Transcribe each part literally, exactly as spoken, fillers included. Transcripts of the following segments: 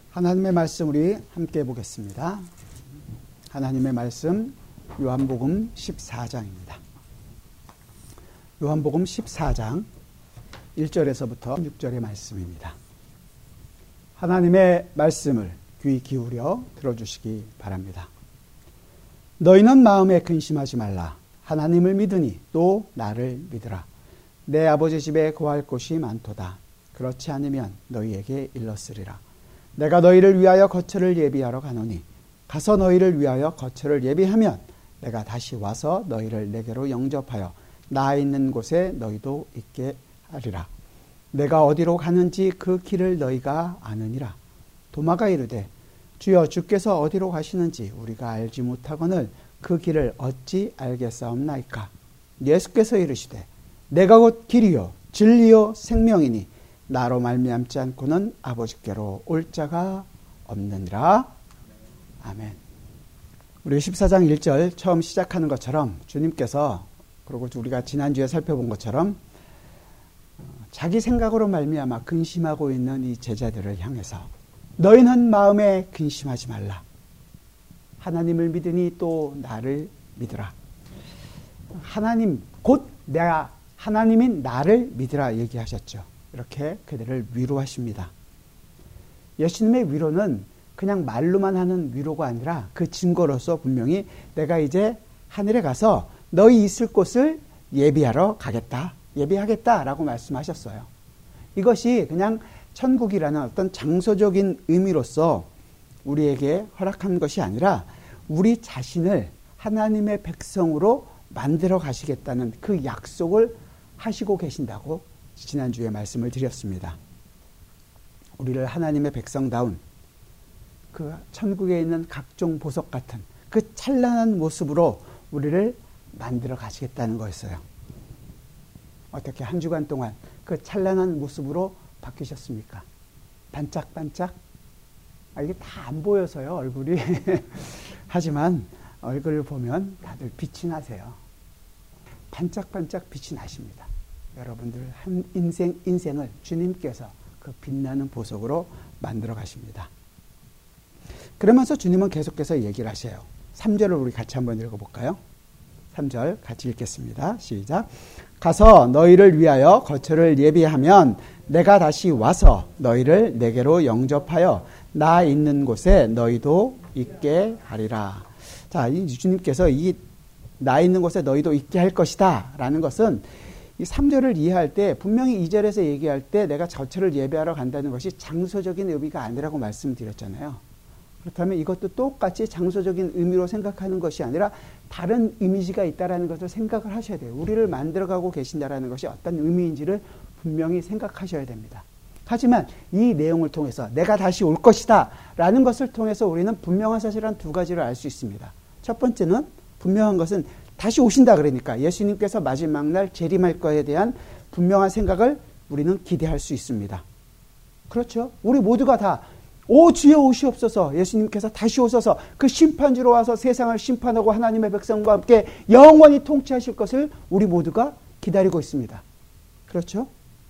하나님의 말씀 우리 함께 보겠습니다. 하나님의 말씀 요한복음 십사 장입니다. 요한복음 십사 장 일 절에서부터 육 절의 말씀입니다. 하나님의 말씀을 귀 기울여 들어주시기 바랍니다. 너희는 마음에 근심하지 말라. 하나님을 믿으니 또 나를 믿으라. 내 아버지 집에 거할 곳이 많도다. 그렇지 않으면 너희에게 일렀으리라. 내가 너희를 위하여 거처를 예비하러 가노니 가서 너희를 위하여 거처를 예비하면 내가 다시 와서 너희를 내게로 영접하여 나 있는 곳에 너희도 있게 하리라. 내가 어디로 가는지 그 길을 너희가 아느니라. 도마가 이르되 주여 주께서 어디로 가시는지 우리가 알지 못하거늘 그 길을 어찌 알겠사옵나이까. 예수께서 이르시되 내가 곧 길이요 진리요 생명이니 나로 말미암지 않고는 아버지께로 올 자가 없느니라. 아멘. 우리 십사 장 일 절 처음 시작하는 것처럼 주님께서, 그리고 우리가 지난주에 살펴본 것처럼 자기 생각으로 말미암아 근심하고 있는 이 제자들을 향해서 너희는 마음에 근심하지 말라. 하나님을 믿으니 또 나를 믿으라. 하나님 곧 내가 하나님인 나를 믿으라 얘기하셨죠. 이렇게 그들을 위로하십니다. 예수님의 위로는 그냥 말로만 하는 위로가 아니라 그 증거로서 분명히 내가 이제 하늘에 가서 너희 있을 곳을 예비하러 가겠다, 예비하겠다라고 말씀하셨어요. 이것이 그냥 천국이라는 어떤 장소적인 의미로서 우리에게 허락한 것이 아니라 우리 자신을 하나님의 백성으로 만들어 가시겠다는 그 약속을 하시고 계신다고 지난주에 말씀을 드렸습니다. 우리를 하나님의 백성다운 그 천국에 있는 각종 보석 같은 그 찬란한 모습으로 우리를 만들어 가시겠다는 거였어요. 어떻게 한 주간 동안 그 찬란한 모습으로 바뀌셨습니까? 반짝반짝? 아, 이게 다 안 보여서요, 얼굴이. 하지만 얼굴을 보면 다들 빛이 나세요. 반짝반짝 빛이 나십니다. 여러분들 한 인생, 인생을 주님께서 그 빛나는 보석으로 만들어 가십니다. 그러면서 주님은 계속해서 얘기를 하셔요. 삼 절을 우리 같이 한번 읽어볼까요? 삼 절 같이 읽겠습니다. 시작. 가서 너희를 위하여 거처를 예비하면 내가 다시 와서 너희를 내게로 영접하여 나 있는 곳에 너희도 있게 하리라. 자, 이 주님께서 이 나 있는 곳에 너희도 있게 할 것이다 라는 것은 이 삼 절을 이해할 때 분명히 이 절에서 얘기할 때 내가 거처를 예비하러 간다는 것이 장소적인 의미가 아니라고 말씀드렸잖아요. 그렇다면 이것도 똑같이 장소적인 의미로 생각하는 것이 아니라 다른 이미지가 있다는 것을 생각을 하셔야 돼요. 우리를 만들어가고 계신다는 것이 어떤 의미인지를 분명히 생각하셔야 됩니다. 하지만 이 내용을 통해서 내가 다시 올 것이다 라는 것을 통해서 우리는 분명한 사실 한 두 가지를 알 수 있습니다. 첫 번째는 분명한 것은 다시 오신다 그러니까 예수님께서 마지막 날 재림할 거에 대한 분명한 생각을 우리는 기대할 수 있습니다. 그렇죠? 우리 모두가 다 오 주여 오시옵소서, 예수님께서 다시 오셔서 그 심판주로 와서 세상을 심판하고 하나님의 백성과 함께 영원히 통치하실 것을 우리 모두가 기다리고 있습니다. 그렇죠?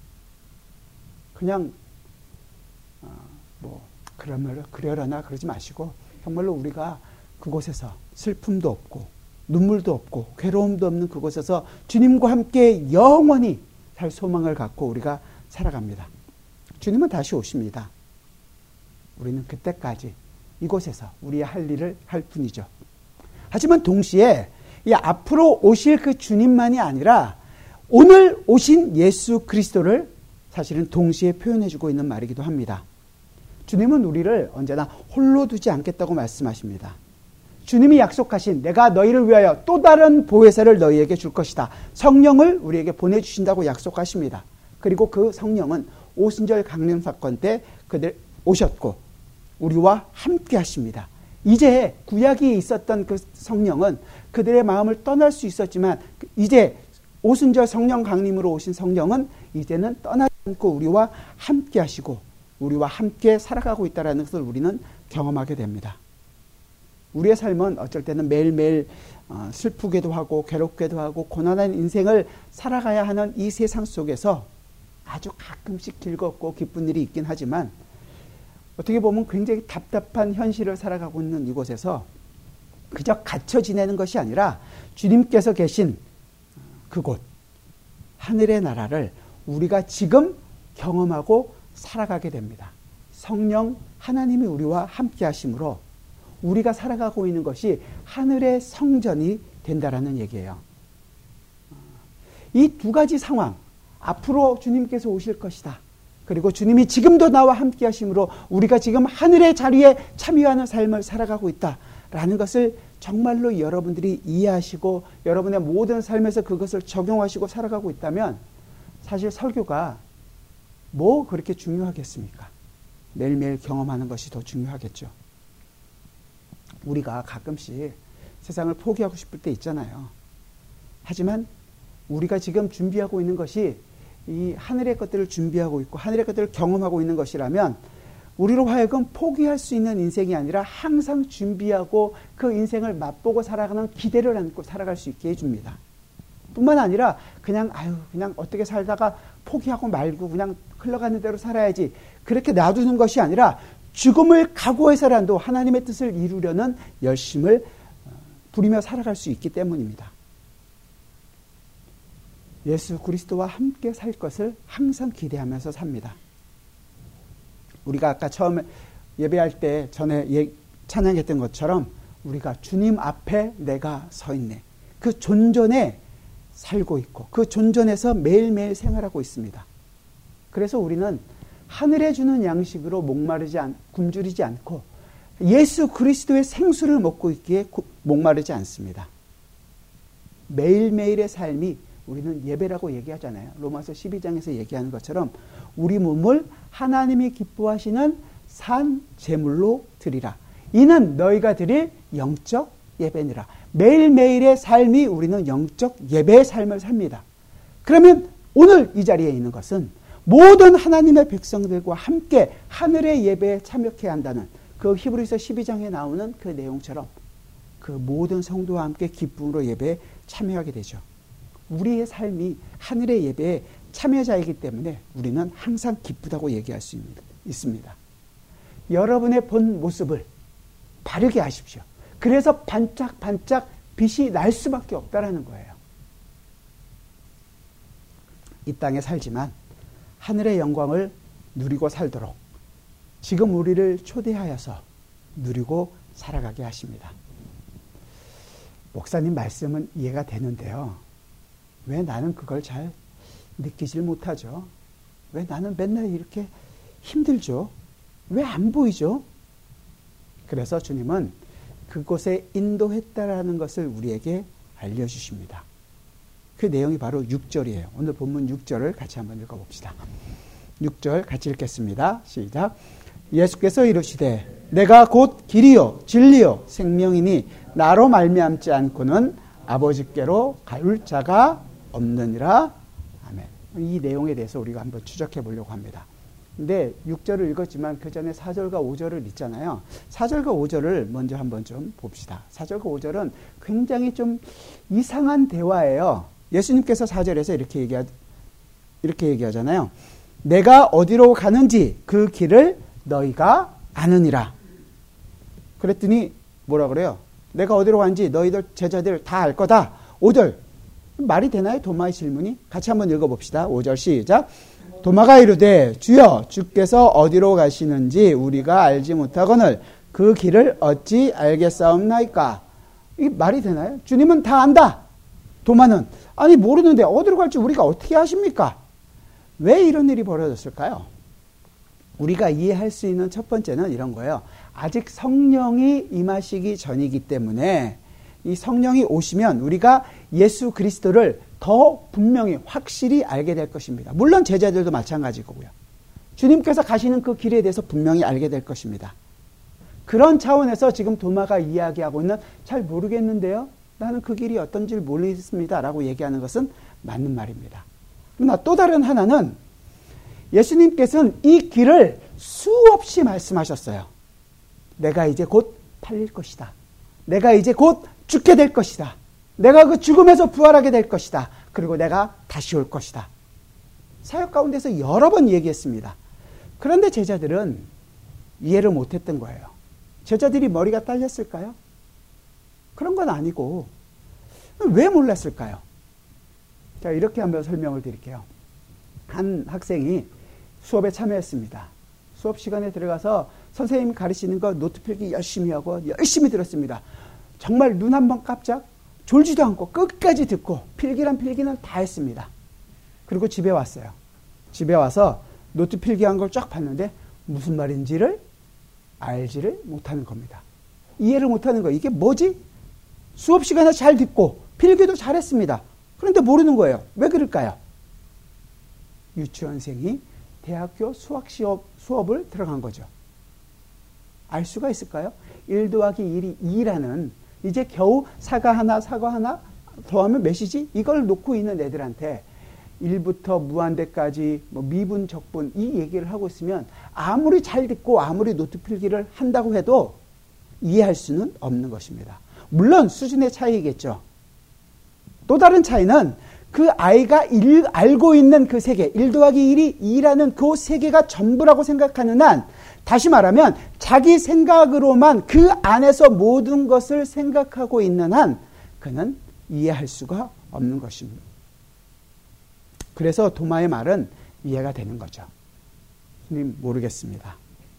그냥 어, 뭐 그러면 그러려나 그러지 마시고 정말로 우리가 그곳에서 슬픔도 없고 눈물도 없고 괴로움도 없는 그곳에서 주님과 함께 영원히 살 소망을 갖고 우리가 살아갑니다. 주님은 다시 오십니다. 우리는 그때까지 이곳에서 우리의 할 일을 할 뿐이죠. 하지만 동시에 이 앞으로 오실 그 주님만이 아니라 오늘 오신 예수 그리스도를 사실은 동시에 표현해주고 있는 말이기도 합니다. 주님은 우리를 언제나 홀로 두지 않겠다고 말씀하십니다. 주님이 약속하신 내가 너희를 위하여 또 다른 보혜사를 너희에게 줄 것이다. 성령을 우리에게 보내주신다고 약속하십니다. 그리고 그 성령은 오순절 강림 사건 때 그들 오셨고 우리와 함께 하십니다. 이제 구약이 있었던 그 성령은 그들의 마음을 떠날 수 있었지만 이제 오순절 성령 강림으로 오신 성령은 이제는 떠나지 않고 우리와 함께 하시고 우리와 함께 살아가고 있다는 것을 우리는 경험하게 됩니다. 우리의 삶은 어쩔 때는 매일매일 슬프게도 하고 괴롭게도 하고 고난한 인생을 살아가야 하는 이 세상 속에서 아주 가끔씩 즐겁고 기쁜 일이 있긴 하지만 어떻게 보면 굉장히 답답한 현실을 살아가고 있는 이곳에서 그저 갇혀 지내는 것이 아니라 주님께서 계신 그곳, 하늘의 나라를 우리가 지금 경험하고 살아가게 됩니다. 성령 하나님이 우리와 함께 하심으로 우리가 살아가고 있는 것이 하늘의 성전이 된다라는 얘기예요. 이 두 가지 상황, 앞으로 주님께서 오실 것이다. 그리고 주님이 지금도 나와 함께 하심으로 우리가 지금 하늘의 자리에 참여하는 삶을 살아가고 있다라는 것을 정말로 여러분들이 이해하시고 여러분의 모든 삶에서 그것을 적용하시고 살아가고 있다면 사실 설교가 뭐 그렇게 중요하겠습니까? 매일매일 경험하는 것이 더 중요하겠죠. 우리가 가끔씩 세상을 포기하고 싶을 때 있잖아요. 하지만 우리가 지금 준비하고 있는 것이 이 하늘의 것들을 준비하고 있고 하늘의 것들을 경험하고 있는 것이라면 우리로 하여금 포기할 수 있는 인생이 아니라 항상 준비하고 그 인생을 맛보고 살아가는 기대를 안고 살아갈 수 있게 해줍니다. 뿐만 아니라 그냥 아유 그냥 어떻게 살다가 포기하고 말고 그냥 흘러가는 대로 살아야지 그렇게 놔두는 것이 아니라 죽음을 각오해서라도 하나님의 뜻을 이루려는 열심을 부리며 살아갈 수 있기 때문입니다. 예수 그리스도와 함께 살 것을 항상 기대하면서 삽니다. 우리가 아까 처음에 예배할 때 전에 예, 찬양했던 것처럼 우리가 주님 앞에 내가 서 있네. 그 존전에 살고 있고 그 존전에서 매일매일 생활하고 있습니다. 그래서 우리는 하늘에 주는 양식으로 목마르지 않, 굶주리지 않고 예수 그리스도의 생수를 먹고 있기에 목마르지 않습니다. 매일매일의 삶이 우리는 예배라고 얘기하잖아요. 로마서 십이 장에서 얘기하는 것처럼 우리 몸을 하나님이 기뻐하시는 산 제물로 드리라. 이는 너희가 드릴 영적 예배니라. 매일매일의 삶이 우리는 영적 예배의 삶을 삽니다. 그러면 오늘 이 자리에 있는 것은 모든 하나님의 백성들과 함께 하늘의 예배에 참여해야 한다는 그 히브리서 십이 장에 나오는 그 내용처럼 그 모든 성도와 함께 기쁨으로 예배에 참여하게 되죠. 우리의 삶이 하늘의 예배에 참여자이기 때문에 우리는 항상 기쁘다고 얘기할 수 있습니다. 여러분의 본 모습을 바르게 하십시오. 그래서 반짝반짝 빛이 날 수밖에 없다라는 거예요. 이 땅에 살지만 하늘의 영광을 누리고 살도록 지금 우리를 초대하여서 누리고 살아가게 하십니다. 목사님 말씀은 이해가 되는데요. 왜 나는 그걸 잘 느끼질 못하죠? 왜 나는 맨날 이렇게 힘들죠? 왜 안 보이죠? 그래서 주님은 그곳에 인도했다라는 것을 우리에게 알려주십니다. 그 내용이 바로 육 절이에요. 오늘 본문 육 절을 같이 한번 읽어봅시다. 육 절 같이 읽겠습니다. 시작. 예수께서 이르시되 내가 곧 길이요 진리요 생명이니 나로 말미암지 않고는 아버지께로 갈 자가 없느니라. 아멘. 이 내용에 대해서 우리가 한번 추적해 보려고 합니다. 근데 육 절을 읽었지만 그 전에 사 절과 오 절을 읽잖아요. 사 절과 오 절을 먼저 한번 좀 봅시다. 사 절과 오 절은 굉장히 좀 이상한 대화예요. 예수님께서 사 절에서 이렇게 얘기하, 이렇게 얘기하잖아요. 내가 어디로 가는지 그 길을 너희가 아느니라. 그랬더니 뭐라 그래요? 내가 어디로 가는지 너희들 제자들 다 알 거다. 오 절. 말이 되나요? 도마의 질문이? 같이 한번 읽어봅시다. 오 절 시작. 도마가 이르되 주여 주께서 어디로 가시는지 우리가 알지 못하거늘 그 길을 어찌 알겠사옵나이까? 이게 말이 되나요? 주님은 다 안다. 도마는 아니 모르는데 어디로 갈지 우리가 어떻게 아십니까? 왜 이런 일이 벌어졌을까요? 우리가 이해할 수 있는 첫 번째는 이런 거예요. 아직 성령이 임하시기 전이기 때문에 이 성령이 오시면 우리가 예수 그리스도를 더 분명히 확실히 알게 될 것입니다. 물론 제자들도 마찬가지고요. 주님께서 가시는 그 길에 대해서 분명히 알게 될 것입니다. 그런 차원에서 지금 도마가 이야기하고 있는 잘 모르겠는데요. 나는 그 길이 어떤지 모르겠습니다. 라고 얘기하는 것은 맞는 말입니다. 그러나 또 다른 하나는 예수님께서는 이 길을 수없이 말씀하셨어요. 내가 이제 곧 팔릴 것이다. 내가 이제 곧 죽게 될 것이다. 내가 그 죽음에서 부활하게 될 것이다. 그리고 내가 다시 올 것이다. 사역 가운데서 여러 번 얘기했습니다. 그런데 제자들은 이해를 못했던 거예요. 제자들이 머리가 딸렸을까요? 그런 건 아니고 왜 몰랐을까요? 자, 이렇게 한번 설명을 드릴게요. 한 학생이 수업에 참여했습니다. 수업 시간에 들어가서 선생님이 가르치는 거 노트 필기 열심히 하고 열심히 들었습니다. 정말 눈 한 번 깜짝 졸지도 않고 끝까지 듣고 필기란 필기는 다 했습니다. 그리고 집에 왔어요. 집에 와서 노트 필기한 걸 쫙 봤는데 무슨 말인지를 알지를 못하는 겁니다. 이해를 못하는 거예요. 이게 뭐지? 수업 시간에 잘 듣고 필기도 잘했습니다. 그런데 모르는 거예요. 왜 그럴까요? 유치원생이 대학교 수학 시험, 수업을 들어간 거죠. 알 수가 있을까요? 일 더하기 일이 이라는 이제 겨우 사과 하나 사과 하나 더하면 몇이지? 이걸 놓고 있는 애들한테 일부터 무한대까지 뭐 미분 적분 이 얘기를 하고 있으면 아무리 잘 듣고 아무리 노트 필기를 한다고 해도 이해할 수는 없는 것입니다. 물론 수준의 차이겠죠. 또 다른 차이는 그 아이가 일, 알고 있는 그 세계, 일 더하기 일이 이라는 그 세계가 전부라고 생각하는 한, 다시 말하면 자기 생각으로만 그 안에서 모든 것을 생각하고 있는 한 그는 이해할 수가 없는 것입니다. 그래서 도마의 말은 이해가 되는 거죠. 주님 모르겠습니다.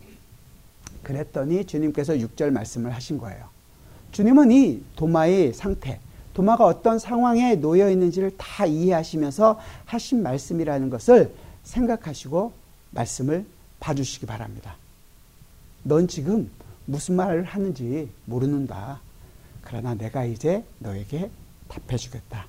그랬더니 주님께서 육 절 말씀을 하신 거예요. 주님은 이 도마의 상태, 도마가 어떤 상황에 놓여 있는지를 다 이해하시면서 하신 말씀이라는 것을 생각하시고 말씀을 봐주시기 바랍니다. 넌 지금 무슨 말을 하는지 모르는다. 그러나 내가 이제 너에게 답해주겠다.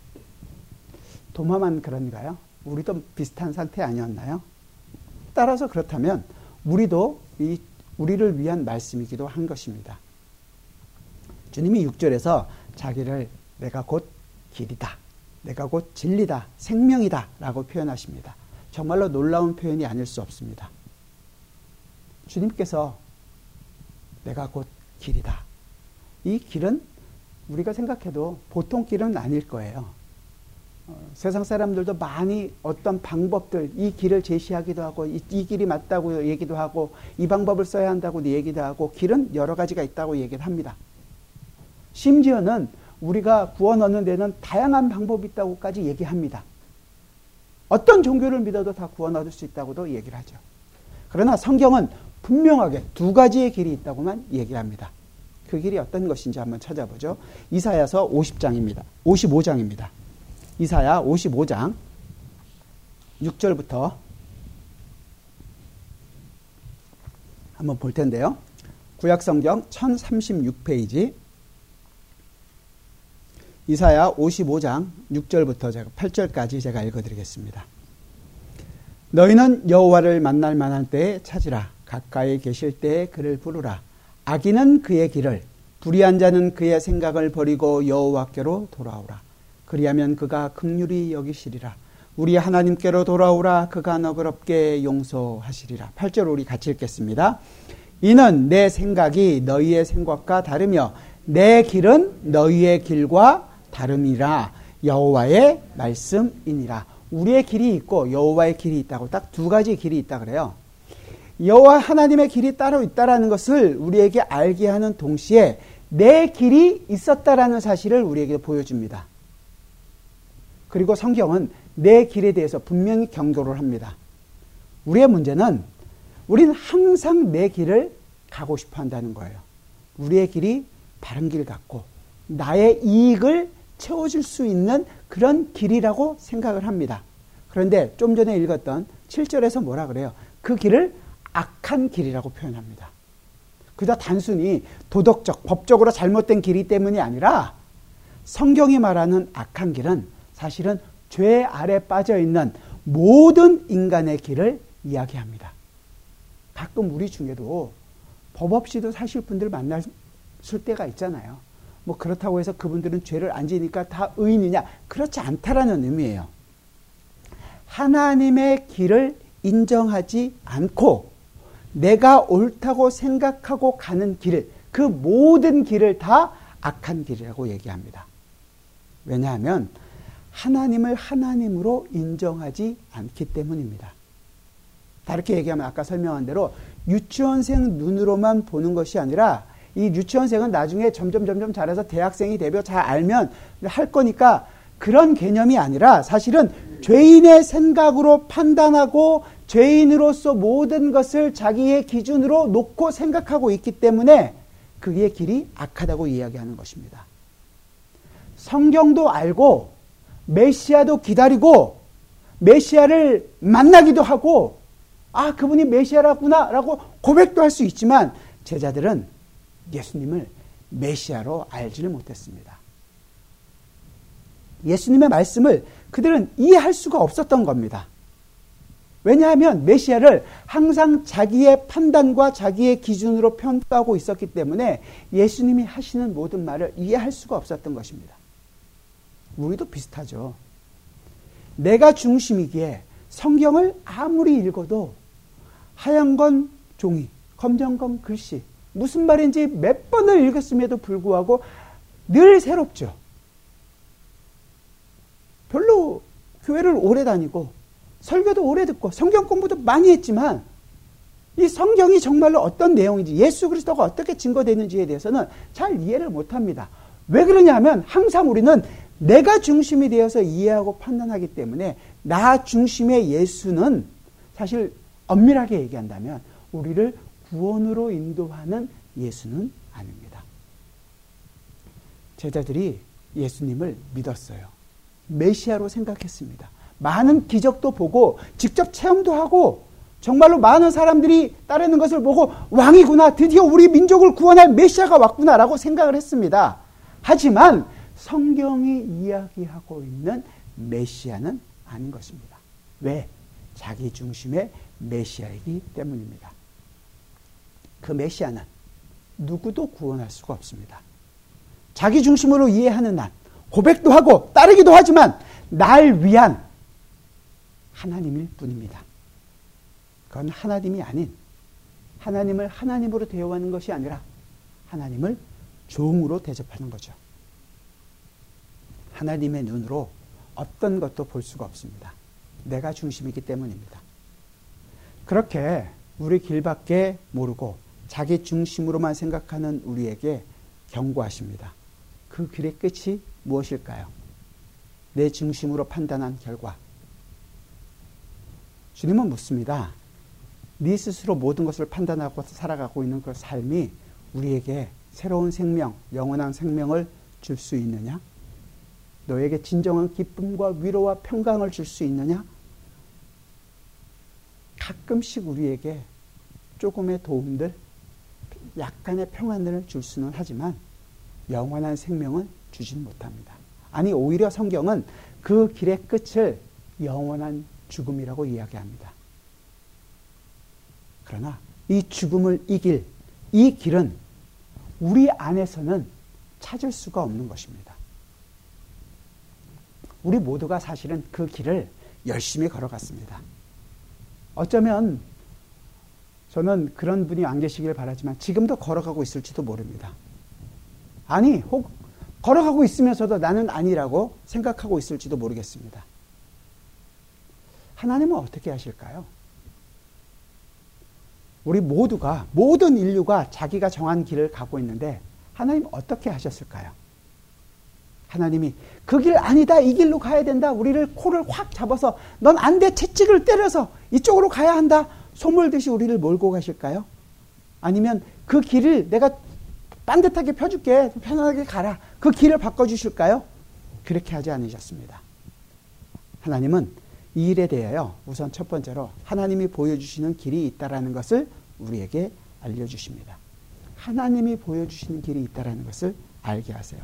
도마만 그런가요? 우리도 비슷한 상태 아니었나요? 따라서 그렇다면 우리도 이 우리를 위한 말씀이기도 한 것입니다. 주님이 육 절에서 자기를 내가 곧 길이다, 내가 곧 진리다, 생명이다 라고 표현하십니다. 정말로 놀라운 표현이 아닐 수 없습니다. 주님께서 내가 곧 길이다. 이 길은 우리가 생각해도 보통 길은 아닐 거예요. 어, 세상 사람들도 많이 어떤 방법들, 이 길을 제시하기도 하고 이, 이 길이 맞다고 얘기도 하고 이 방법을 써야 한다고 얘기도 하고 길은 여러 가지가 있다고 얘기를 합니다. 심지어는 우리가 구원 얻는 데는 다양한 방법이 있다고까지 얘기합니다. 어떤 종교를 믿어도 다 구원 얻을 수 있다고도 얘기를 하죠. 그러나 성경은 분명하게 두 가지의 길이 있다고만 얘기합니다. 그 길이 어떤 것인지 한번 찾아보죠. 이사야서 오십 장입니다. 오십오 장입니다. 이사야 오십오 장 육 절부터 한번 볼 텐데요. 구약성경 천삼십육 페이지 이사야 오십오 장 육 절부터 제가 팔 절까지 제가 읽어드리겠습니다. 너희는 여호와를 만날 만한 때에 찾으라. 가까이 계실 때에 그를 부르라. 악인은 그의 길을, 불의한 자는 그의 생각을 버리고 여호와께로 돌아오라. 그리하면 그가 긍휼히 여기시리라. 우리 하나님께로 돌아오라. 그가 너그럽게 용서하시리라. 팔 절 우리 같이 읽겠습니다. 이는 내 생각이 너희의 생각과 다르며 내 길은 너희의 길과 다름이라. 여호와의 말씀이니라. 우리의 길이 있고 여호와의 길이 있다고 딱 두 가지 길이 있다 그래요. 여호와 하나님의 길이 따로 있다라는 것을 우리에게 알게 하는 동시에 내 길이 있었다라는 사실을 우리에게 보여줍니다. 그리고 성경은 내 길에 대해서 분명히 경고를 합니다. 우리의 문제는 우리는 항상 내 길을 가고 싶어 한다는 거예요. 우리의 길이 바른 길 같고 나의 이익을 채워줄 수 있는 그런 길이라고 생각을 합니다. 그런데 좀 전에 읽었던 칠 절에서 뭐라 그래요? 그 길을 악한 길이라고 표현합니다. 그저 단순히 도덕적, 법적으로 잘못된 길이 때문이 아니라 성경이 말하는 악한 길은 사실은 죄 아래 빠져있는 모든 인간의 길을 이야기합니다. 가끔 우리 중에도 법 없이도 사실 분들 만났을 때가 있잖아요. 뭐 그렇다고 해서 그분들은 죄를 안 지니까 다 의인이냐? 그렇지 않다라는 의미예요. 하나님의 길을 인정하지 않고 내가 옳다고 생각하고 가는 길, 그 모든 길을 다 악한 길이라고 얘기합니다. 왜냐하면 하나님을 하나님으로 인정하지 않기 때문입니다. 다르게 얘기하면 아까 설명한 대로 유치원생 눈으로만 보는 것이 아니라 이 유치원생은 나중에 점점 점점 자라서 대학생이 되며 잘 알면 할 거니까 그런 개념이 아니라 사실은 죄인의 생각으로 판단하고 죄인으로서 모든 것을 자기의 기준으로 놓고 생각하고 있기 때문에 그의 길이 악하다고 이야기하는 것입니다. 성경도 알고 메시아도 기다리고 메시아를 만나기도 하고 아 그분이 메시아라구나 라고 고백도 할 수 있지만 제자들은 예수님을 메시아로 알지를 못했습니다. 예수님의 말씀을 그들은 이해할 수가 없었던 겁니다. 왜냐하면 메시아를 항상 자기의 판단과 자기의 기준으로 평가하고 있었기 때문에 예수님이 하시는 모든 말을 이해할 수가 없었던 것입니다. 우리도 비슷하죠. 내가 중심이기에 성경을 아무리 읽어도 하얀 건 종이, 검정 건 글씨, 무슨 말인지 몇 번을 읽었음에도 불구하고 늘 새롭죠. 별로 교회를 오래 다니고 설교도 오래 듣고 성경 공부도 많이 했지만 이 성경이 정말로 어떤 내용인지 예수 그리스도가 어떻게 증거되는지에 대해서는 잘 이해를 못합니다. 왜 그러냐면 항상 우리는 내가 중심이 되어서 이해하고 판단하기 때문에 나 중심의 예수는 사실 엄밀하게 얘기한다면 우리를 구원으로 인도하는 예수는 아닙니다. 제자들이 예수님을 믿었어요. 메시아로 생각했습니다. 많은 기적도 보고 직접 체험도 하고 정말로 많은 사람들이 따르는 것을 보고 왕이구나, 드디어 우리 민족을 구원할 메시아가 왔구나라고 생각을 했습니다. 하지만 성경이 이야기하고 있는 메시아는 아닌 것입니다. 왜? 자기 중심의 메시아이기 때문입니다. 그 메시아는 누구도 구원할 수가 없습니다. 자기 중심으로 이해하는 난, 고백도 하고 따르기도 하지만 날 위한 하나님일 뿐입니다. 그건 하나님이 아닌 하나님을 하나님으로 대우하는 것이 아니라 하나님을 종으로 대접하는 거죠. 하나님의 눈으로 어떤 것도 볼 수가 없습니다. 내가 중심이기 때문입니다. 그렇게 우리 길밖에 모르고 자기 중심으로만 생각하는 우리에게 경고하십니다. 그 길의 끝이 무엇일까요? 내 중심으로 판단한 결과. 주님은 묻습니다. 네 스스로 모든 것을 판단하고 살아가고 있는 그 삶이 우리에게 새로운 생명, 영원한 생명을 줄 수 있느냐? 너에게 진정한 기쁨과 위로와 평강을 줄 수 있느냐? 가끔씩 우리에게 조금의 도움들, 약간의 평안을 줄 수는 하지만 영원한 생명은 주진 못합니다. 아니 오히려 성경은 그 길의 끝을 영원한 죽음이라고 이야기합니다. 그러나 이 죽음을 이길 이 길은 우리 안에서는 찾을 수가 없는 것입니다. 우리 모두가 사실은 그 길을 열심히 걸어갔습니다. 어쩌면 저는 그런 분이 안 계시길 바라지만 지금도 걸어가고 있을지도 모릅니다. 아니, 혹 걸어가고 있으면서도 나는 아니라고 생각하고 있을지도 모르겠습니다. 하나님은 어떻게 하실까요? 우리 모두가, 모든 인류가 자기가 정한 길을 가고 있는데 하나님은 어떻게 하셨을까요? 하나님이 그 길 아니다, 이 길로 가야 된다, 우리를 코를 확 잡아서 넌 안 돼, 채찍을 때려서 이쪽으로 가야 한다, 소몰듯이 우리를 몰고 가실까요? 아니면 그 길을 내가 반듯하게 펴줄게, 편안하게 가라, 그 길을 바꿔주실까요? 그렇게 하지 않으셨습니다. 하나님은 이 일에 대하여 우선 첫 번째로 하나님이 보여주시는 길이 있다라는 것을 우리에게 알려주십니다. 하나님이 보여주시는 길이 있다라는 것을 알게 하세요.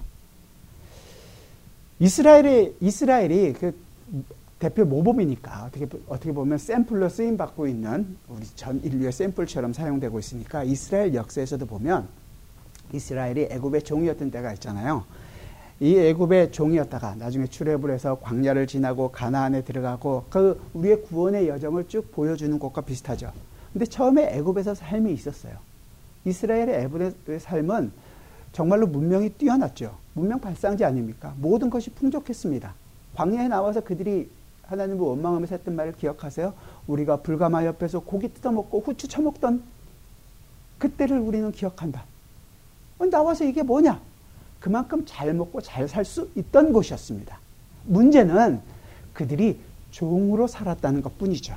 이스라엘이, 이스라엘이 그 대표 모범이니까 어떻게, 어떻게 보면 샘플로 쓰임 받고 있는 우리 전 인류의 샘플처럼 사용되고 있으니까 이스라엘 역사에서도 보면 이스라엘이 애굽의 종이었던 때가 있잖아요. 이 애굽의 종이었다가 나중에 출애굽을 해서 광야를 지나고 가나안에 들어가고 그 우리의 구원의 여정을 쭉 보여주는 것과 비슷하죠. 근데 처음에 애굽에서 삶이 있었어요. 이스라엘의 애굽의 삶은 정말로 문명이 뛰어났죠. 문명 발상지 아닙니까? 모든 것이 풍족했습니다. 광야에 나와서 그들이 하나님을 원망하면서 했던 말을 기억하세요? 우리가 불가마 옆에서 고기 뜯어먹고 후추 처먹던 그때를 우리는 기억한다. 나와서 이게 뭐냐? 그만큼 잘 먹고 잘 살 수 있던 곳이었습니다. 문제는 그들이 종으로 살았다는 것뿐이죠.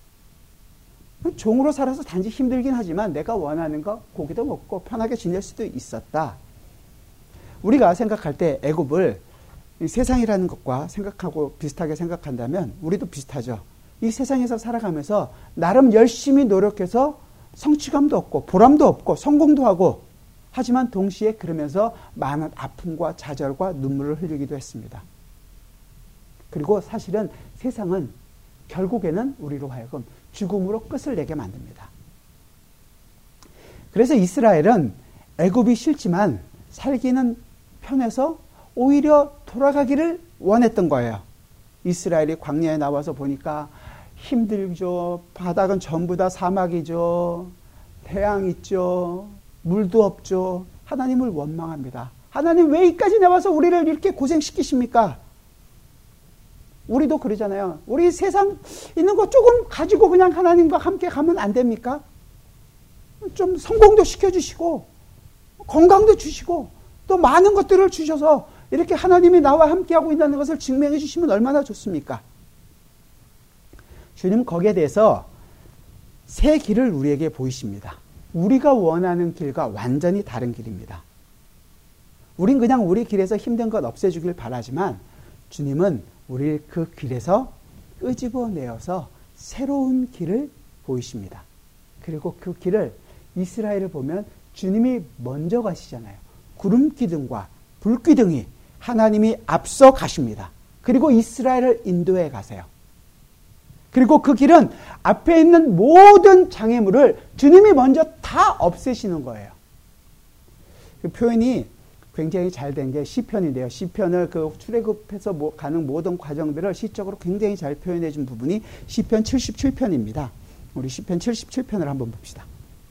종으로 살아서 단지 힘들긴 하지만 내가 원하는 거 고기도 먹고 편하게 지낼 수도 있었다. 우리가 생각할 때 애굽을 세상이라는 것과 생각하고 비슷하게 생각한다면 우리도 비슷하죠. 이 세상에서 살아가면서 나름 열심히 노력해서 성취감도 없고 보람도 없고 성공도 하고 하지만 동시에 그러면서 많은 아픔과 좌절과 눈물을 흘리기도 했습니다. 그리고 사실은 세상은 결국에는 우리로 하여금 죽음으로 끝을 내게 만듭니다. 그래서 이스라엘은 애굽이 싫지만 살기는 편해서 오히려 돌아가기를 원했던 거예요. 이스라엘이 광야에 나와서 보니까 힘들죠. 바닥은 전부 다 사막이죠. 태양 있죠. 물도 없죠. 하나님을 원망합니다. 하나님 왜 이까지 나와서 우리를 이렇게 고생시키십니까? 우리도 그러잖아요. 우리 세상 있는 거 조금 가지고 그냥 하나님과 함께 가면 안 됩니까? 좀 성공도 시켜주시고 건강도 주시고 또 많은 것들을 주셔서 이렇게 하나님이 나와 함께하고 있다는 것을 증명해 주시면 얼마나 좋습니까? 주님 거기에 대해서 새 길을 우리에게 보이십니다. 우리가 원하는 길과 완전히 다른 길입니다. 우린 그냥 우리 길에서 힘든 것 없애주길 바라지만 주님은 우리를 그 길에서 끄집어내어서 새로운 길을 보이십니다. 그리고 그 길을 이스라엘을 보면 주님이 먼저 가시잖아요. 구름기둥과 불기둥이 하나님이 앞서 가십니다. 그리고 이스라엘을 인도해 가세요. 그리고 그 길은 앞에 있는 모든 장애물을 주님이 먼저 다 없애시는 거예요. 그 표현이 굉장히 잘 된 게 시편인데요. 시편을 그 출애굽해서 가는 모든 과정들을 시적으로 굉장히 잘 표현해 준 부분이 시편 칠십칠 편입니다. 우리 시편 칠십칠 편을 한번 봅시다.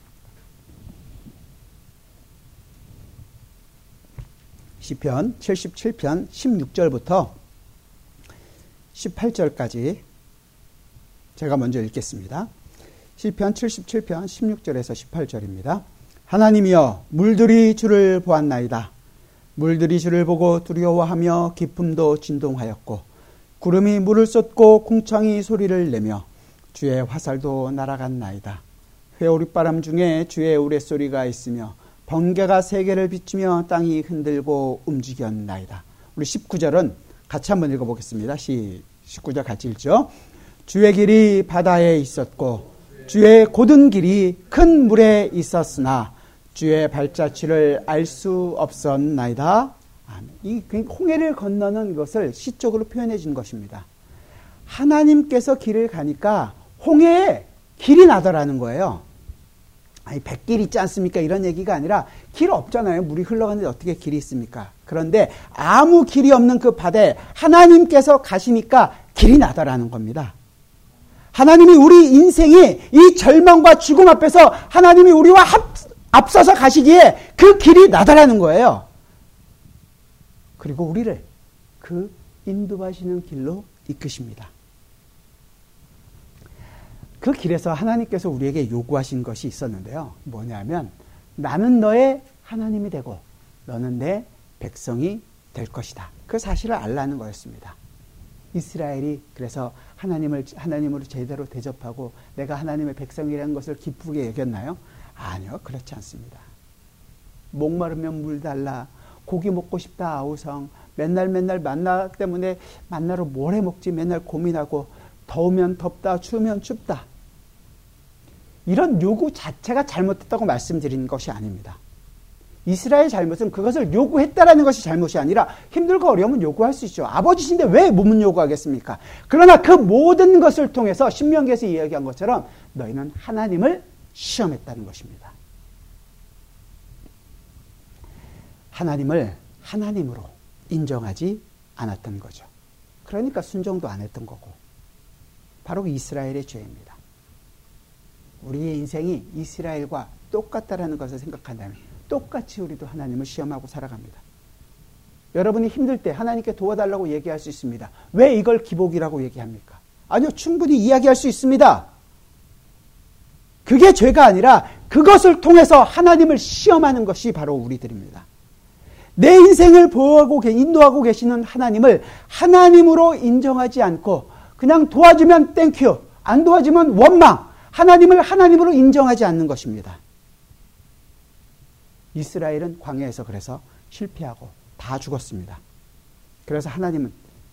시편 칠십칠 편 십육 절부터 십팔 절까지 제가 먼저 읽겠습니다. 시편 칠십칠 편 십육 절에서 십팔 절입니다. 하나님이여 물들이 주를 보았나이다. 물들이 주를 보고 두려워하며 깊음도 진동하였고 구름이 물을 쏟고 궁창이 소리를 내며 주의 화살도 날아갔나이다. 회오리바람 중에 주의 우레소리가 있으며 번개가 세계를 비추며 땅이 흔들고 움직였나이다. 우리 십구 절은 같이 한번 읽어보겠습니다. 십구 절 같이 읽죠. 주의 길이 바다에 있었고 주의 곧은 길이 큰 물에 있었으나 주의 발자취를 알 수 없었나이다. 이 홍해를 건너는 것을 시적으로 표현해 준 것입니다. 하나님께서 길을 가니까 홍해에 길이 나더라는 거예요. 아니 백길 있지 않습니까? 이런 얘기가 아니라 길 없잖아요. 물이 흘러가는데 어떻게 길이 있습니까? 그런데 아무 길이 없는 그 바다에 하나님께서 가시니까 길이 나더라는 겁니다. 하나님이 우리 인생이 이 절망과 죽음 앞에서 하나님이 우리와 합, 앞서서 가시기에 그 길이 나더라는 거예요. 그리고 우리를 그 인도하시는 길로 이끄십니다. 그 길에서 하나님께서 우리에게 요구하신 것이 있었는데요. 뭐냐면 나는 너의 하나님이 되고 너는 내 백성이 될 것이다. 그 사실을 알라는 거였습니다. 이스라엘이 그래서 하나님을 하나님으로 제대로 대접하고 내가 하나님의 백성이라는 것을 기쁘게 여겼나요? 아니요, 그렇지 않습니다. 목마르면 물 달라, 고기 먹고 싶다 아우성, 맨날 맨날 만나 때문에 만나로 뭘 해 먹지 맨날 고민하고 더우면 덥다, 추우면 춥다. 이런 요구 자체가 잘못됐다고 말씀드린 것이 아닙니다. 이스라엘 잘못은 그것을 요구했다라는 것이 잘못이 아니라 힘들고 어려우면 요구할 수 있죠. 아버지신데 왜 못 요구하겠습니까? 그러나 그 모든 것을 통해서 신명기에서 이야기한 것처럼 너희는 하나님을 시험했다는 것입니다. 하나님을 하나님으로 인정하지 않았던 거죠. 그러니까 순종도 안 했던 거고 바로 이스라엘의 죄입니다. 우리의 인생이 이스라엘과 똑같다라는 것을 생각한다면 똑같이 우리도 하나님을 시험하고 살아갑니다. 여러분이 힘들 때 하나님께 도와달라고 얘기할 수 있습니다. 왜 이걸 기복이라고 얘기합니까? 아니요, 충분히 이야기할 수 있습니다. 그게 죄가 아니라 그것을 통해서 하나님을 시험하는 것이 바로 우리들입니다. 내 인생을 보호하고 인도하고 계시는 하나님을 하나님으로 인정하지 않고 그냥 도와주면 땡큐, 안 도와주면 원망, 하나님을 하나님으로 인정하지 않는 것입니다. 이스라엘은 광야에서 그래서 실패하고 다 죽었습니다. 그래서 하나님은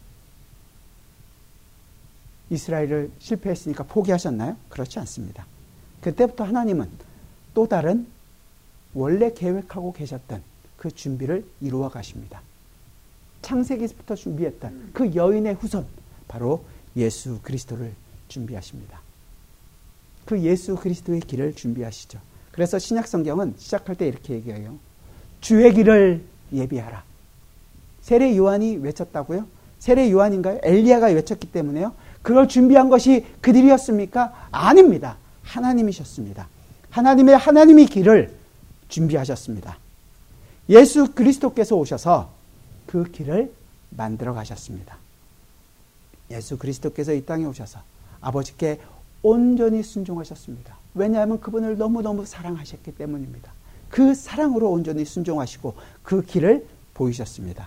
이스라엘을 실패했으니까 포기하셨나요? 그렇지 않습니다. 그때부터 하나님은 또 다른 원래 계획하고 계셨던 그 준비를 이루어 가십니다. 창세기부터 준비했던 그 여인의 후손, 바로 예수 그리스도를 준비하십니다. 그 예수 그리스도의 길을 준비하시죠. 그래서 신약 성경은 시작할 때 이렇게 얘기해요. 주의 길을 예비하라. 세례 요한이 외쳤다고요? 세례 요한인가요? 엘리야가 외쳤기 때문에요. 그걸 준비한 것이 그들이었습니까? 아닙니다. 하나님이셨습니다. 하나님의 하나님의 길을 준비하셨습니다. 예수 그리스도께서 오셔서 그 길을 만들어 가셨습니다. 예수 그리스도께서 이 땅에 오셔서 아버지께 온전히 순종하셨습니다. 왜냐하면 그분을 너무너무 사랑하셨기 때문입니다. 그 사랑으로 온전히 순종하시고 그 길을 보이셨습니다.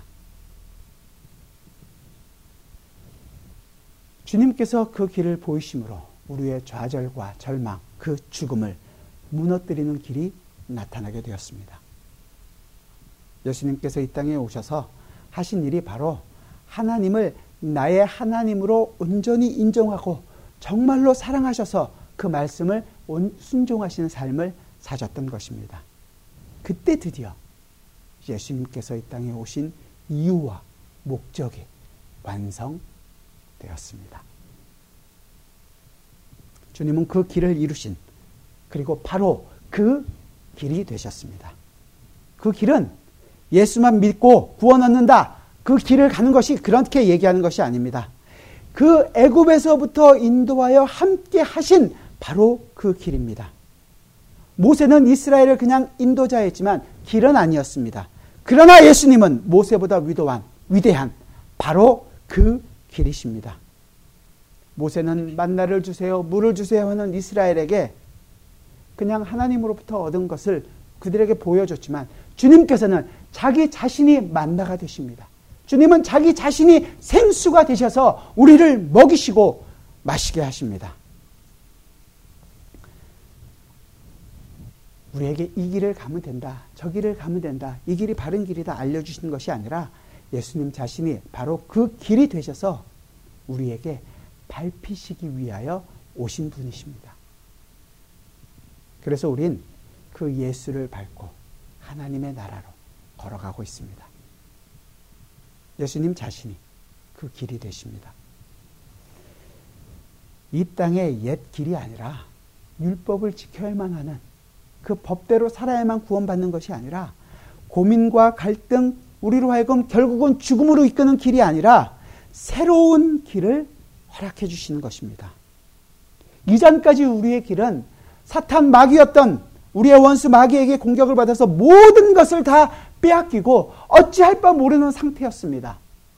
주님께서 그 길을 보이심으로 우리의 좌절과 절망, 그 죽음을 무너뜨리는 길이 나타나게 되었습니다. 예수님께서 이 땅에 오셔서 하신 일이 바로 하나님을 나의 하나님으로 온전히 인정하고 정말로 사랑하셔서 그 말씀을 순종하시는 삶을 사셨던 것입니다. 그때 드디어 예수님께서 이 땅에 오신 이유와 목적이 완성되었습니다. 주님은 그 길을 이루신, 그리고 바로 그 길이 되셨습니다. 그 길은 예수만 믿고 구원 얻는다, 그 길을 가는 것이 그렇게 얘기하는 것이 아닙니다. 그 애굽에서부터 인도하여 함께 하신 바로 그 길입니다. 모세는 이스라엘을 그냥 인도자였지만 길은 아니었습니다. 그러나 예수님은 모세보다 위도한, 위대한 바로 그 길이십니다. 모세는 만나를 주세요, 물을 주세요 하는 이스라엘에게 그냥 하나님으로부터 얻은 것을 그들에게 보여줬지만 주님께서는 자기 자신이 만나가 되십니다. 주님은 자기 자신이 생수가 되셔서 우리를 먹이시고 마시게 하십니다. 우리에게 이 길을 가면 된다, 저 길을 가면 된다, 이 길이 바른 길이다 알려주시는 것이 아니라 예수님 자신이 바로 그 길이 되셔서 우리에게 밟히시기 위하여 오신 분이십니다. 그래서 우린 그 예수를 밟고 하나님의 나라로 걸어가고 있습니다. 예수님 자신이 그 길이 되십니다. 이 땅의 옛 길이 아니라 율법을 지켜야만 하는 그 법대로 살아야만 구원받는 것이 아니라 고민과 갈등, 우리로 하여금 결국은 죽음으로 이끄는 길이 아니라 새로운 길을 허락해 주시는 것입니다. 이전까지 우리의 길은 사탄 마귀였던 우리의 원수 마귀에게 공격을 받아서 모든 것을 다 빼앗기고 어찌할 바 모르는 상태였습니다.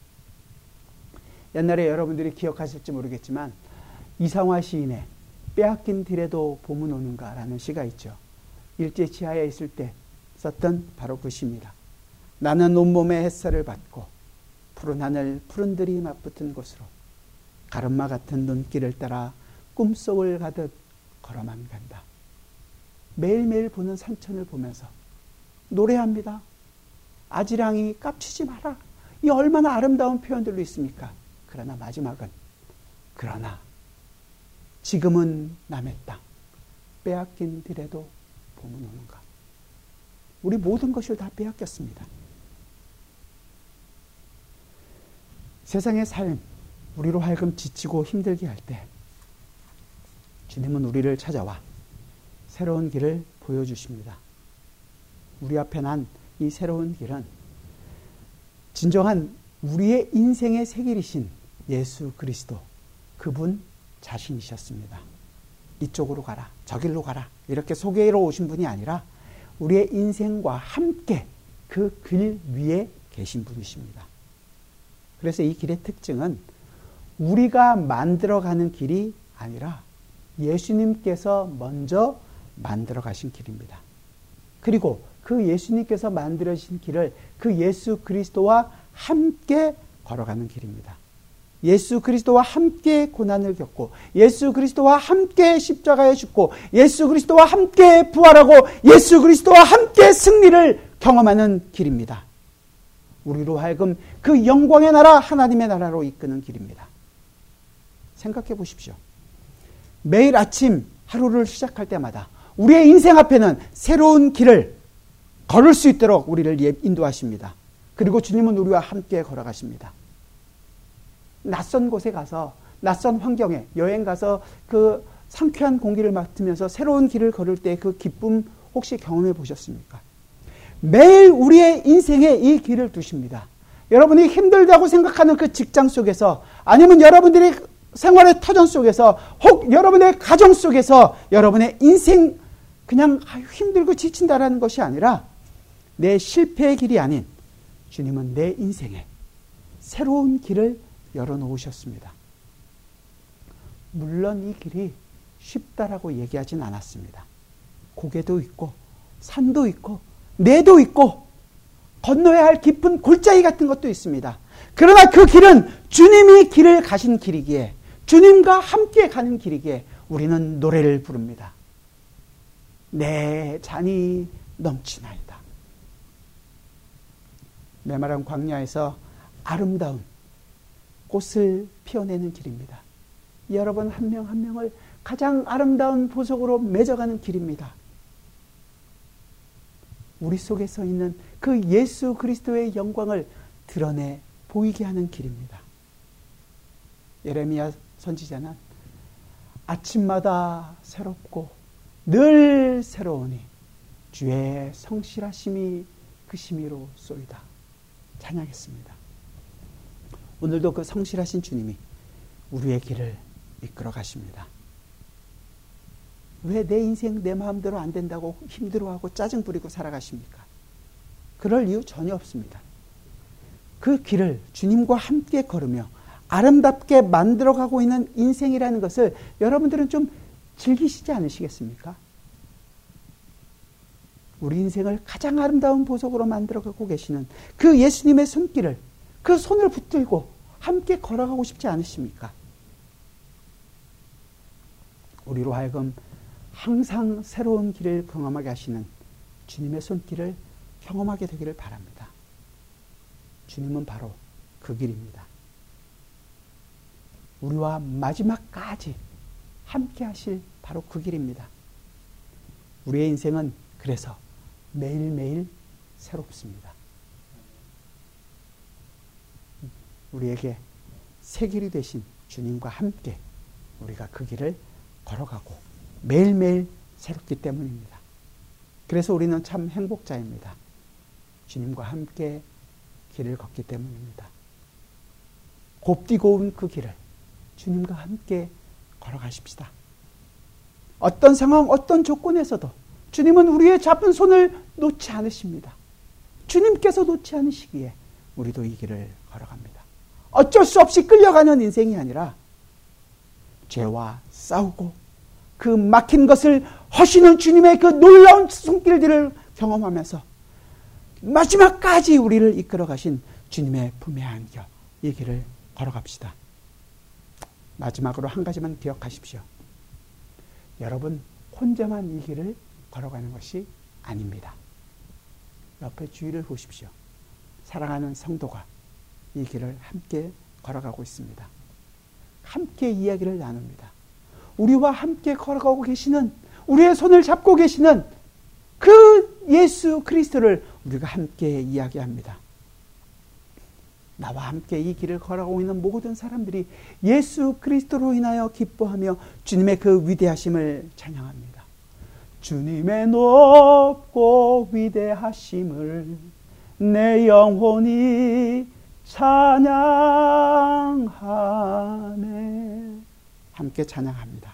옛날에 여러분들이 기억하실지 모르겠지만 이상화 시인의 빼앗긴 들에도 봄은 오는가라는 시가 있죠. 일제 치하에 있을 때 썼던 바로 그 시입니다. 나는 온몸에 햇살을 받고 푸른 하늘 푸른 들이 맞붙은 곳으로 가르마 같은 눈길을 따라 꿈속을 가듯 걸어만 간다. 매일매일 보는 산천을 보면서 노래합니다. 아지랑이 깝치지 마라. 이 얼마나 아름다운 표현들로 있습니까? 그러나 마지막은 그러나 지금은 남의 땅 빼앗긴 들에도 봄은 오는가. 우리 모든 것을 다 빼앗겼습니다. 세상의 삶, 우리로 하여금 지치고 힘들게 할 때 주님은 우리를 찾아와 새로운 길을 보여주십니다. 우리 앞에 난 이 새로운 길은 진정한 우리의 인생의 새길이신 예수 그리스도, 그분 자신이셨습니다. 이쪽으로 가라, 저길로 가라 이렇게 소개로 오신 분이 아니라 우리의 인생과 함께 그 길 위에 계신 분이십니다. 그래서 이 길의 특징은 우리가 만들어가는 길이 아니라 예수님께서 먼저 만들어 가신 길입니다. 그리고 그 예수님께서 만들어진 길을 그 예수 그리스도와 함께 걸어가는 길입니다. 예수 그리스도와 함께 고난을 겪고 예수 그리스도와 함께 십자가에 죽고 예수 그리스도와 함께 부활하고 예수 그리스도와 함께 승리를 경험하는 길입니다. 우리로 하여금 그 영광의 나라 하나님의 나라로 이끄는 길입니다. 생각해 보십시오. 매일 아침 하루를 시작할 때마다 우리의 인생 앞에는 새로운 길을 걸을 수 있도록 우리를 인도하십니다. 그리고 주님은 우리와 함께 걸어가십니다. 낯선 곳에 가서 낯선 환경에 여행 가서 그 상쾌한 공기를 맡으면서 새로운 길을 걸을 때 그 기쁨 혹시 경험해 보셨습니까? 매일 우리의 인생에 이 길을 두십니다. 여러분이 힘들다고 생각하는 그 직장 속에서 아니면 여러분들이 생활의 터전 속에서 혹 여러분의 가정 속에서 여러분의 인생 그냥 힘들고 지친다라는 것이 아니라 내 실패의 길이 아닌 주님은 내 인생에 새로운 길을 열어놓으셨습니다. 물론 이 길이 쉽다라고 얘기하진 않았습니다. 고개도 있고 산도 있고 내도 있고 건너야 할 깊은 골짜기 같은 것도 있습니다. 그러나 그 길은 주님이 길을 가신 길이기에 주님과 함께 가는 길이기에 우리는 노래를 부릅니다. 내 잔이 넘치나이다. 메마른 광야에서 아름다운 꽃을 피워내는 길입니다. 여러분 한 명 한 명을 가장 아름다운 보석으로 맺어가는 길입니다. 우리 속에 서 있는 그 예수 그리스도의 영광을 드러내 보이게 하는 길입니다. 예레미야 선지자는 아침마다 새롭고 늘 새로우니 주의 성실하심이 그 심의로 쏘이다. 찬양했습니다. 오늘도 그 성실하신 주님이 우리의 길을 이끌어 가십니다. 왜 내 인생 내 마음대로 안 된다고 힘들어하고 짜증 부리고 살아가십니까? 그럴 이유 전혀 없습니다. 그 길을 주님과 함께 걸으며 아름답게 만들어가고 있는 인생이라는 것을 여러분들은 좀 즐기시지 않으시겠습니까? 우리 인생을 가장 아름다운 보석으로 만들어가고 계시는 그 예수님의 손길을 그 손을 붙들고 함께 걸어가고 싶지 않으십니까? 우리로 하여금 항상 새로운 길을 경험하게 하시는 주님의 손길을 경험하게 되기를 바랍니다. 주님은 바로 그 길입니다. 우리와 마지막까지 함께 하실 바로 그 길입니다. 우리의 인생은 그래서 매일매일 새롭습니다. 우리에게 새 길이 되신 주님과 함께 우리가 그 길을 걸어가고 매일매일 새롭기 때문입니다. 그래서 우리는 참 행복자입니다. 주님과 함께 길을 걷기 때문입니다. 곱디고 온 그 길을 주님과 함께 걸어가십시다. 어떤 상황, 어떤 조건에서도 주님은 우리의 잡은 손을 놓지 않으십니다. 주님께서 놓지 않으시기에 우리도 이 길을 걸어갑니다. 어쩔 수 없이 끌려가는 인생이 아니라 죄와 싸우고 그 막힌 것을 허시는 주님의 그 놀라운 손길들을 경험하면서 마지막까지 우리를 이끌어 가신 주님의 품에 안겨 이 길을 걸어갑시다. 마지막으로 한 가지만 기억하십시오. 여러분 혼자만 이 길을 걸어가는 것이 아닙니다. 옆에 주위를 보십시오. 사랑하는 성도가 이 길을 함께 걸어가고 있습니다. 함께 이야기를 나눕니다. 우리와 함께 걸어가고 계시는, 우리의 손을 잡고 계시는 그 예수 그리스도를 우리가 함께 이야기합니다. 나와 함께 이 길을 걸어가고 있는 모든 사람들이 예수 그리스도로 인하여 기뻐하며 주님의 그 위대하심을 찬양합니다. 주님의 높고 위대하심을 내 영혼이 찬양하네. 함께 찬양합니다.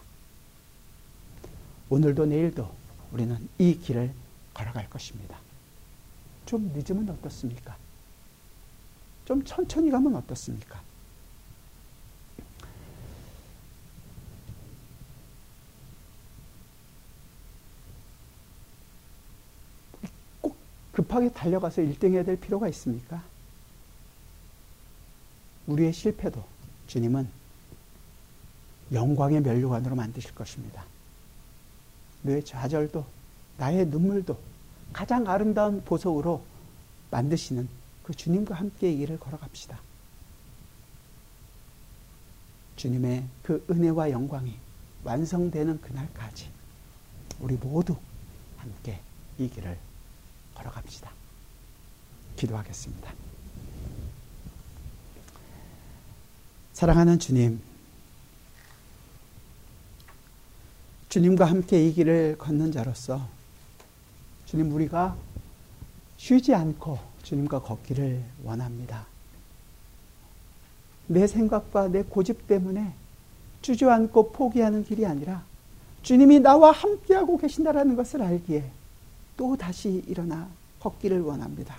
오늘도 내일도 우리는 이 길을 걸어갈 것입니다. 좀 늦으면 어떻습니까? 좀 천천히 가면 어떻습니까? 급하게 달려가서 일 등 해야 될 필요가 있습니까? 우리의 실패도 주님은 영광의 면류관으로 만드실 것입니다. 너의 좌절도 나의 눈물도 가장 아름다운 보석으로 만드시는 그 주님과 함께 이 길을 걸어갑시다. 주님의 그 은혜와 영광이 완성되는 그날까지 우리 모두 함께 이 길을 걸어갑시다. 기도하겠습니다. 사랑하는 주님, 주님과 함께 이 길을 걷는 자로서 주님, 우리가 쉬지 않고 주님과 걷기를 원합니다. 내 생각과 내 고집 때문에 주저앉고 포기하는 길이 아니라 주님이 나와 함께하고 계신다라는 것을 알기에 또 다시 일어나 걷기를 원합니다.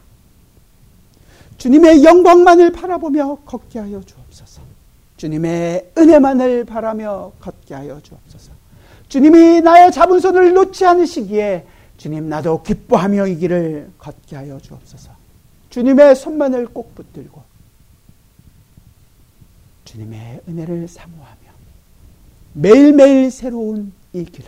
주님의 영광만을 바라보며 걷게 하여 주옵소서. 주님의 은혜만을 바라며 걷게 하여 주옵소서. 주님이 나의 잡은 손을 놓지 않으시기에 주님, 나도 기뻐하며 이 길을 걷게 하여 주옵소서. 주님의 손만을 꼭 붙들고 주님의 은혜를 사모하며 매일매일 새로운 이 길을,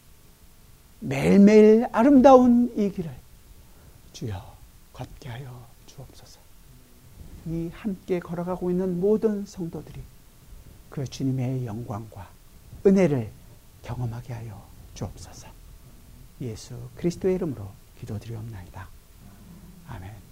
매일매일 아름다운 이 길을 주여 걷게 하여 주옵소서. 이 함께 걸어가고 있는 모든 성도들이 그 주님의 영광과 은혜를 경험하게 하여 주옵소서. 예수 그리스도의 이름으로 기도드리옵나이다. 아멘.